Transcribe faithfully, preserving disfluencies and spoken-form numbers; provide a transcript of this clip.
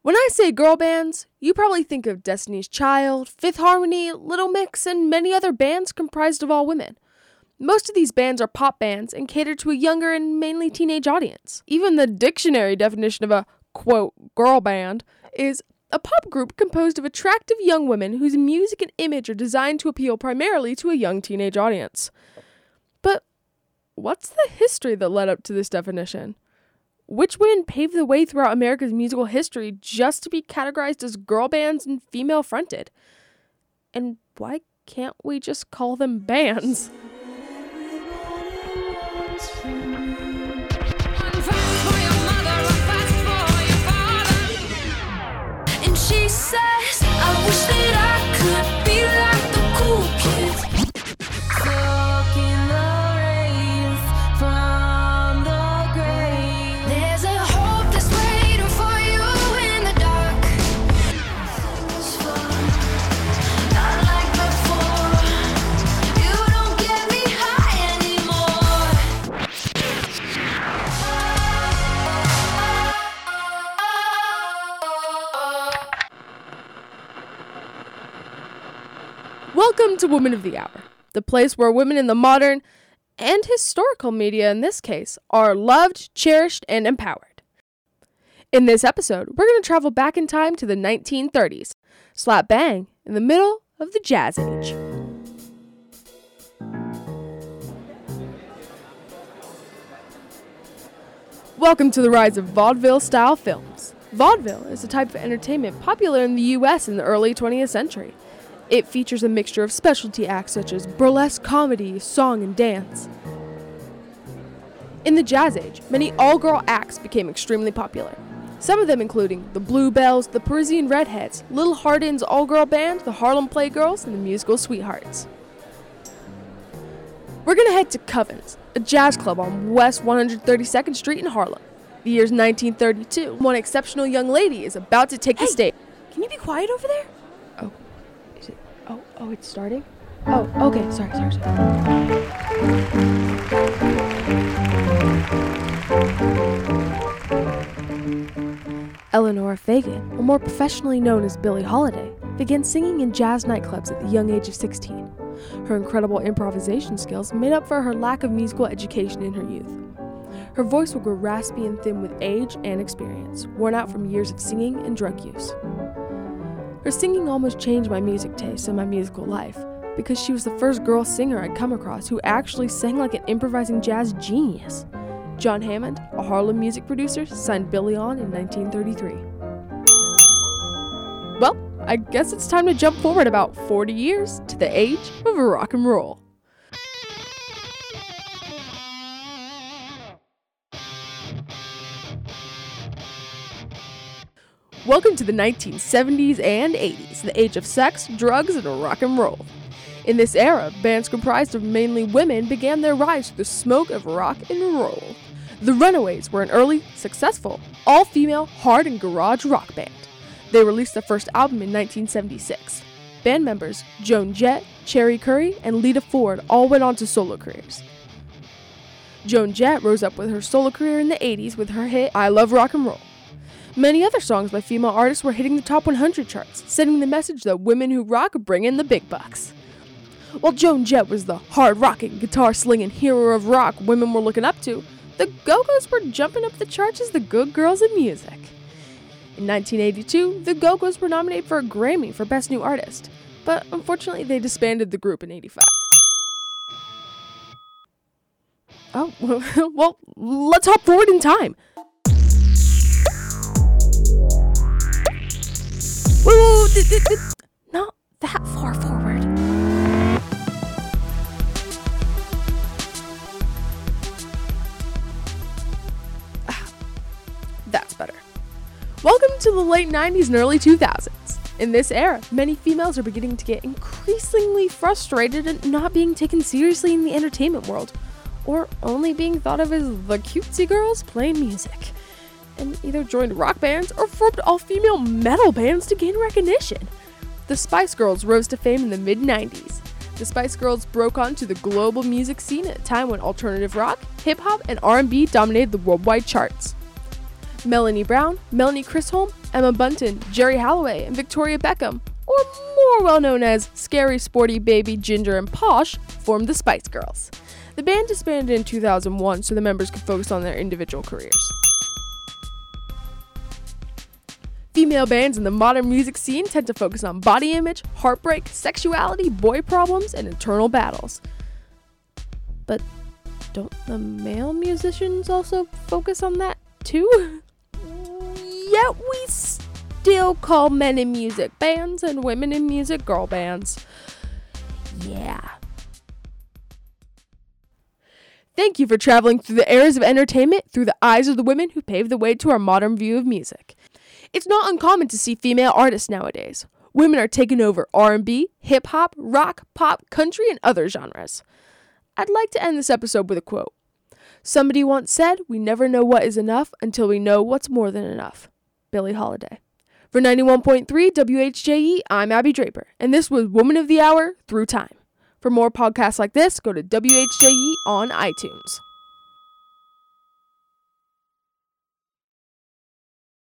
When I say girl bands, you probably think of Destiny's Child, Fifth Harmony, Little Mix, and many other bands comprised of all women. Most of these bands are pop bands and cater to a younger and mainly teenage audience. Even the dictionary definition of a, quote, girl band is a pop group composed of attractive young women whose music and image are designed to appeal primarily to a young teenage audience. But what's the history that led up to this definition? Which women paved the way throughout America's musical history just to be categorized as girl bands and female-fronted? And why can't we just call them bands? She says, I wish that I could be like the cool kids. Stuck in the rain from the grave. There's a hope that's waiting for you in the dark. It's fun, not like before. You don't get me high anymore. Welcome to Women of the Hour, the place where women in the modern and historical media in this case are loved, cherished, and empowered. In this episode, we're going to travel back in time to the nineteen thirties, slap bang in the middle of the Jazz Age. Welcome to the rise of vaudeville-style films. Vaudeville is a type of entertainment popular in the U S in the early twentieth century. It features a mixture of specialty acts such as burlesque comedy, song, and dance. In the Jazz Age, many all-girl acts became extremely popular. Some of them including the Bluebells, the Parisian Redheads, Little Hardin's all-girl band, the Harlem Playgirls, and the Musical Sweethearts. We're going to head to Coven's, a jazz club on West one hundred thirty-second Street in Harlem. The year's nineteen thirty-two. One exceptional young lady is about to take hey, the stage. Can you be quiet over there? Oh, is it? Oh, oh, it's starting? Oh, okay, sorry, sorry, sorry. Eleanor Fagan, or more professionally known as Billie Holiday, began singing in jazz nightclubs at the young age of sixteen. Her incredible improvisation skills made up for her lack of musical education in her youth. Her voice would grow raspy and thin with age and experience, worn out from years of singing and drug use. Her singing almost changed my music taste and my musical life, because she was the first girl singer I'd come across who actually sang like an improvising jazz genius. John Hammond, a Harlem music producer, signed Billie on in nineteen thirty-three. Well, I guess it's time to jump forward about forty years to the age of rock and roll. Welcome to the nineteen seventies and eighties, the age of sex, drugs, and rock and roll. In this era, bands comprised of mainly women began their rise through the smoke of rock and roll. The Runaways were an early, successful, all-female hard and garage rock band. They released their first album in nineteen seventy-six. Band members Joan Jett, Cherry Curry, and Lita Ford all went on to solo careers. Joan Jett rose up with her solo career in the eighties with her hit I Love Rock and Roll. Many other songs by female artists were hitting the top one hundred charts, sending the message that women who rock bring in the big bucks. While Joan Jett was the hard-rocking, guitar-slinging hero of rock women were looking up to, the Go-Go's were jumping up the charts as the good girls in music. In nineteen eighty-two, the Go-Go's were nominated for a Grammy for Best New Artist, but unfortunately they disbanded the group in eighty-five. Oh, well, let's hop forward in time. Whoa, th- th- th- not that far forward. Ah, that's better. Welcome to the late nineties and early two thousands. In this era, many females are beginning to get increasingly frustrated at not being taken seriously in the entertainment world, or only being thought of as the cutesy girls playing music, and either joined rock bands or formed all-female metal bands to gain recognition. The Spice Girls rose to fame in the mid nineties. The Spice Girls broke onto the global music scene at a time when alternative rock, hip-hop, and R and B dominated the worldwide charts. Melanie Brown, Melanie Chisholm, Emma Bunton, Jerry Halliway, and Victoria Beckham, or more well known as Scary, Sporty, Baby, Ginger, and Posh, formed the Spice Girls. The band disbanded in two thousand one so the members could focus on their individual careers. Female bands in the modern music scene tend to focus on body image, heartbreak, sexuality, boy problems, and internal battles. But don't the male musicians also focus on that too? Yet we still call men in music bands and women in music girl bands. Yeah. Thank you for traveling through the eras of entertainment through the eyes of the women who paved the way to our modern view of music. It's not uncommon to see female artists nowadays. Women are taking over R and B, hip-hop, rock, pop, country, and other genres. I'd like to end this episode with a quote. Somebody once said, "We never know what is enough until we know what's more than enough." Billie Holiday. For ninety-one point three W H J E, I'm Abby Draper, and this was Woman of the Hour Through Time. For more podcasts like this, go to W H J E on iTunes.